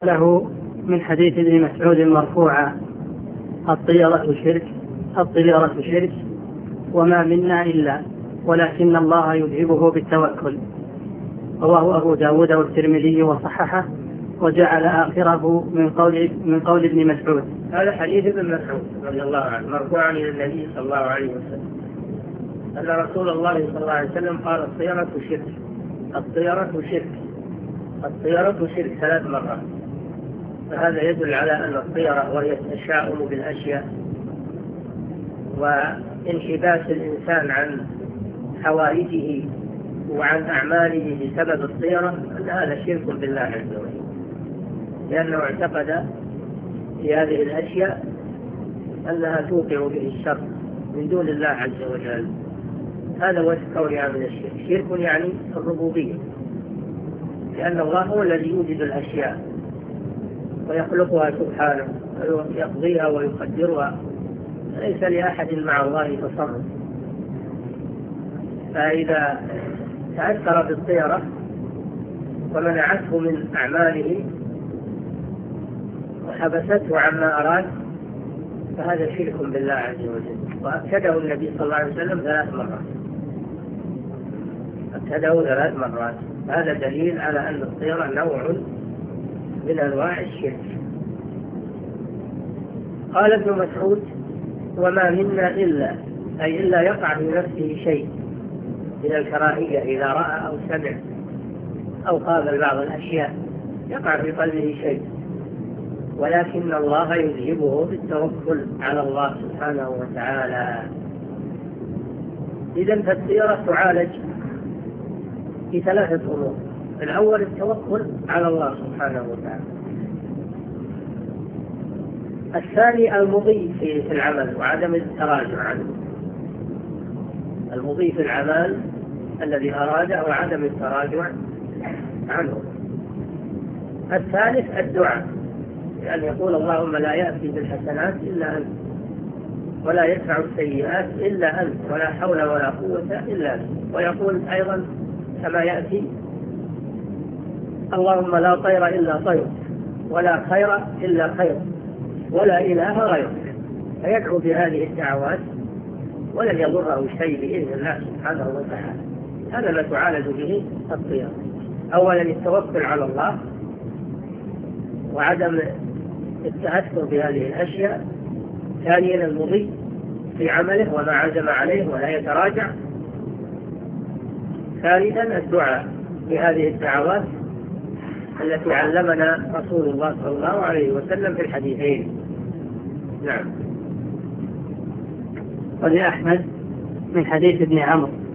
له من حديث ابن مسعود مرفوعا: الطيرة شرك وما منا إلا ولكن الله يذهبه بالتوكل. رواه أبو داود والترمذي وصححه وجعل آخره من قول ابن مسعود. هذا حديث ابن مسعود رضي الله عنه مرفوعا إلى النبي صلى الله عليه وسلم أن رسول الله صلى الله عليه وسلم قال: الطيرة شرك 3 مرات. فهذا يدل على أن الطيرة وهي التشاؤم بالأشياء وانحباس الإنسان عن حوائجه وعن أعماله بسبب الطيرة، أن هذا شرك بالله عز وجل، لأنه اعتقد في هذه الأشياء أنها توقع به الشر من دون الله عز وجل. هذا هو كونها من الشرك. شرك يعني الربوبية، لأن الله هو الذي يوجد الأشياء ويخلقها سبحانه ويقضيها ويقدرها، ليس لأحد مع الله تصرف. فإذا تأثر بالطيرة ومنعته من أعماله وحبسته عما أراد فهذا شرك بالله عز وجل. وأكده النبي صلى الله عليه وسلم 3 مرات. هذا دليل على أن الطيرة نوع من أنواع الشرك. قال ابن مسعود: وما منا إلا، أي إلا يقع في نفسه شيء من الكراهية إذا رأى أو سمع أو قابل بعض الأشياء، يقع في قلبه شيء، ولكن الله يذهبه بالتوكل على الله سبحانه وتعالى. إذن فالطيرة تعالج في 3 أمور: الأول التوكل على الله سبحانه وتعالى، الثاني المضي في العمل وعدم التراجع عنه، المضي في العمل الذي أراده وعدم التراجع عنه، الثالث الدعاء، لأن يقول: اللهم لا يأتي بالحسنات إلا أنت ولا يدفع السيئات إلا أنت ولا حول ولا قوة إلا أنت. ويقول أيضا كما يأتي: اللهم لا طير إلا طير ولا خير إلا خير ولا إله غيرك. فيدعو بهذه الدعوات ولن يضره شيء بإذن الله سبحانه وتعالى. هذا ما تعالج به الطيرة: أولا التوكل على الله وعدم التأثر بهذه الأشياء، ثانيا المضي في عمله وما عزم عليه ولا يتراجع، ثالثا الدعاء بهذه الدعوات التي علمنا رسول الله صلى الله عليه وسلم في الحديثين. نعم. ولأحمد من حديث ابن عمرو